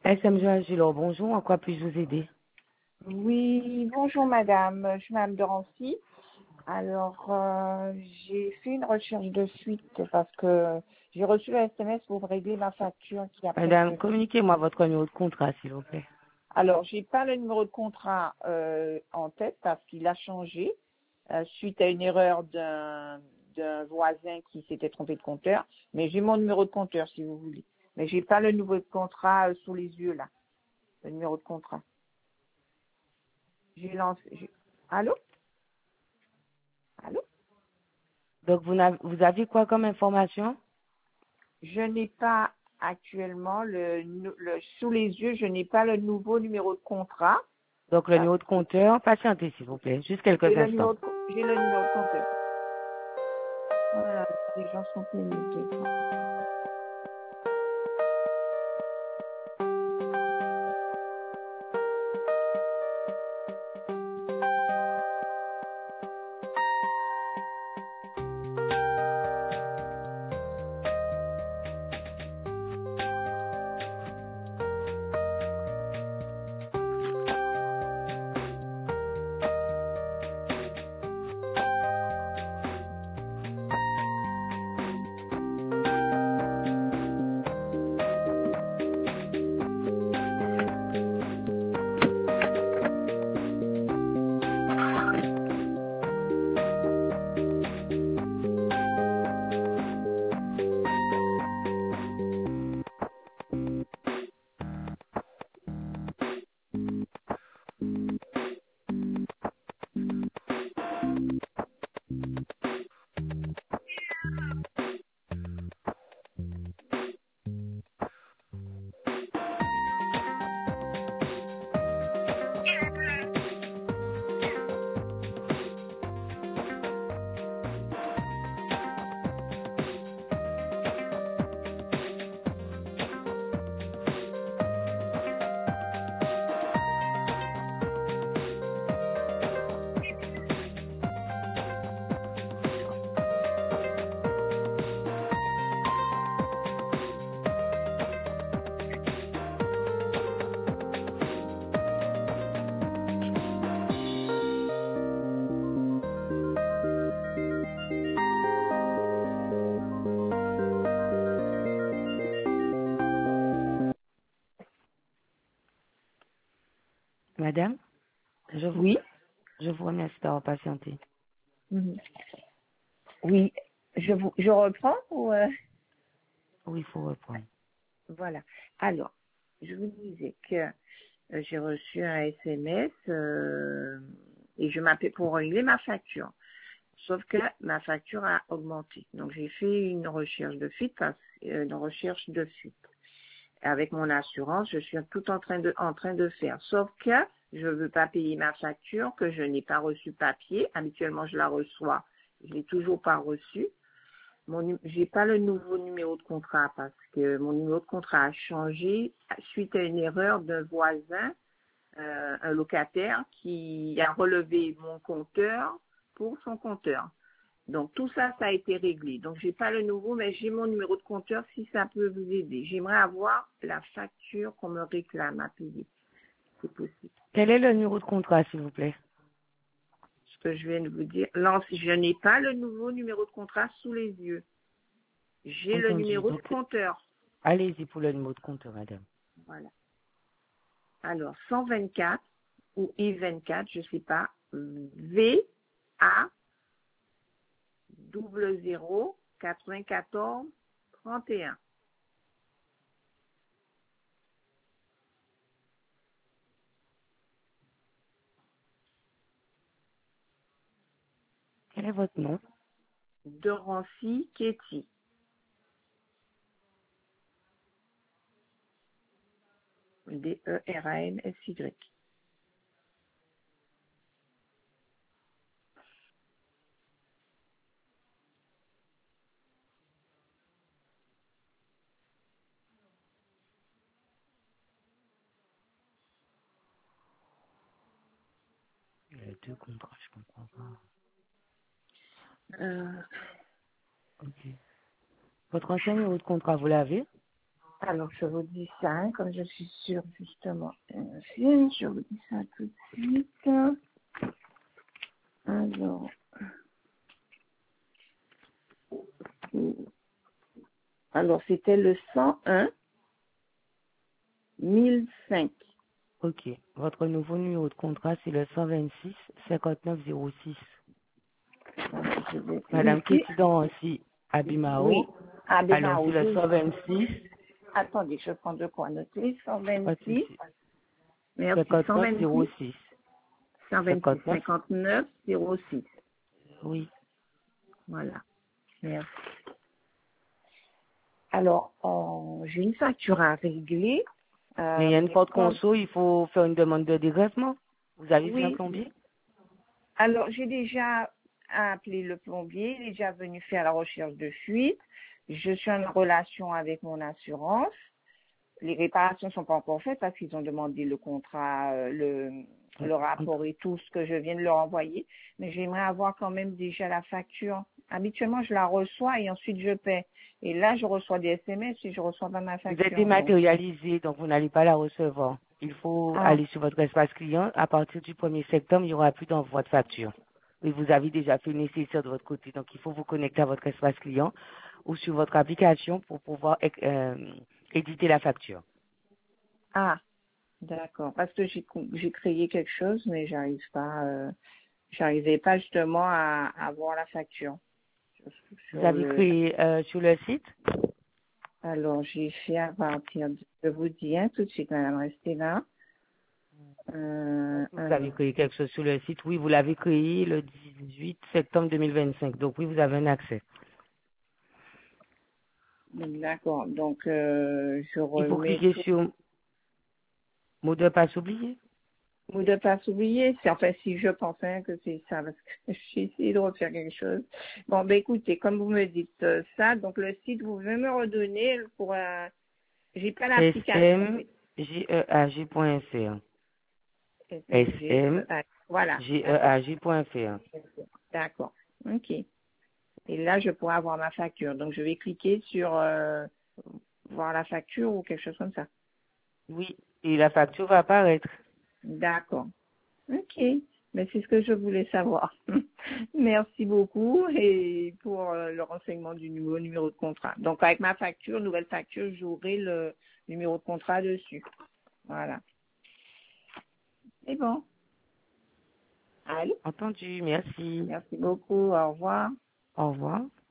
SM Joachim, bonjour, en quoi puis-je vous aider? Oui, bonjour madame, je suis madame de Rancy. Alors, j'ai fait une recherche de suite parce que j'ai reçu le SMS pour régler ma facture qui a Madame, presque... communiquez-moi votre numéro de contrat, s'il vous plaît. Alors, j'ai pas le numéro de contrat en tête parce qu'il a changé suite à une erreur d'un voisin qui s'était trompé de compteur. Mais j'ai mon numéro de compteur si vous voulez. Mais j'ai pas le numéro de contrat sous les yeux là, le numéro de contrat. J'ai lancé... Allô? Allô? Donc, vous avez quoi comme information? Je n'ai pas actuellement sous les yeux, je n'ai pas le nouveau numéro de contrat. Donc, le numéro de compteur, patientez, s'il vous plaît, juste quelques instants. J'ai le numéro de compteur. Voilà, les gens sont pénibles des fois. Madame, Oui. je vous remercie d'avoir patienté. Mhm. Oui. Je reprends ou Oui, il faut reprendre. voilà. Alors, je vous disais que j'ai reçu un SMS et je m'appelais pour régler ma facture. Sauf que ma facture a augmenté. Donc j'ai fait une recherche de fuite, une recherche de fuite. Avec mon assurance, je suis tout en train de faire. Sauf que je veux pas payer ma facture, que je n'ai pas reçu papier. Habituellement, je la reçois. Je l'ai toujours pas reçu. J'ai pas le nouveau numéro de contrat parce que mon numéro de contrat a changé suite à une erreur d'un voisin, un locataire qui a relevé mon compteur pour son compteur. Donc tout ça, ça a été réglé. Donc j'ai pas le nouveau, mais j'ai mon numéro de compteur si ça peut vous aider. J'aimerais avoir la facture qu'on me réclame à payer. C'est possible. Quel est le numéro de contrat, s'il vous plaît? Ce que je viens de vous dire. Non, si je n'ai pas le nouveau numéro de contrat sous les yeux. J'ai le Entendu. numéro de Donc, compteur. allez-y pour le numéro de compteur, madame. Voilà. Alors 124 ou I24, je sais pas. V A 00 94 31. Quel est votre nom? De Rancy Ketty. D-E-R-A-N-S-Y. Il y a deux contrats, je comprends pas. Euh, Ok. Votre ancien numéro de contrat, vous l'avez? Alors, je vous dis ça, hein, comme je suis sûre, justement. Je vous dis ça tout de suite. Alors, c'était le 101 1005. Ok. Votre nouveau numéro de contrat, c'est le 126 59 06. Je vais Madame ici. Kétidan aussi, Oui. Abimao. Ah, ben, Alors, c'est le 126, attendez, je prends de quoi noter. pas de 126. souci. Merci. 59 126, 06. 126, 59, 59, 06. oui. Voilà. Merci. Alors, j'ai une facture à régler. Mais il y a une porte Comme- conso, il faut faire une demande de dégrèvement. Vous avez vu un oui. plombier? Alors, j'ai déjà appelé le plombier. Il est déjà venu faire la recherche de fuite. Je suis en relation avec mon assurance. Les réparations ne sont pas encore faites parce qu'ils ont demandé le contrat, le rapport et tout ce que je viens de leur envoyer. Mais j'aimerais avoir quand même déjà la facture. Habituellement, je la reçois et ensuite je paie. Et là, je reçois des SMS et je reçois pas ma Vous êtes facture. Donc, dématérialisé, donc vous n'allez pas la recevoir. Il faut ah, aller sur votre espace client. À partir du 1er septembre, il n'y aura plus d'envoi de facture. Et vous avez déjà fait le nécessaire de votre côté. Donc, il faut vous connecter à votre espace client ou sur votre application pour pouvoir éditer la facture. ah, d'accord. Parce que j'ai créé quelque chose, mais j'arrivais pas justement à avoir la facture Vous sur avez le. créé sur le site. Alors, j'ai fait à partir de, je vous dis hein, tout de suite, madame, restez là. Vous avez Alors, créé quelque chose sur le site. Oui, vous l'avez créé le 18 septembre 2025. Donc, oui, vous avez un accès. d'accord. Donc, je Il faut remets cliquer tout. sur mot de passe oublié. Ou de pas s'oublier, c'est enfin si je pensais que c'est ça, parce que j'ai essayé de refaire quelque chose. Bon, ben écoutez, comme vous me dites ça, donc le site, vous pouvez me redonner pour j'ai pas l'application. smgeag.fr. Voilà, d'accord, smgeag.fr. d'accord. Ok. Et là, je pourrais avoir ma facture. Donc, je vais cliquer sur voir la facture ou quelque chose comme ça. Oui, et la facture va apparaître. D'accord. Ok. Mais c'est ce que je voulais savoir. Merci beaucoup et pour le renseignement du nouveau numéro de contrat. Donc, avec ma facture, nouvelle facture, j'aurai le numéro de contrat dessus. Voilà. C'est bon. Allô? Entendu, merci. Merci beaucoup. Au revoir. Au revoir.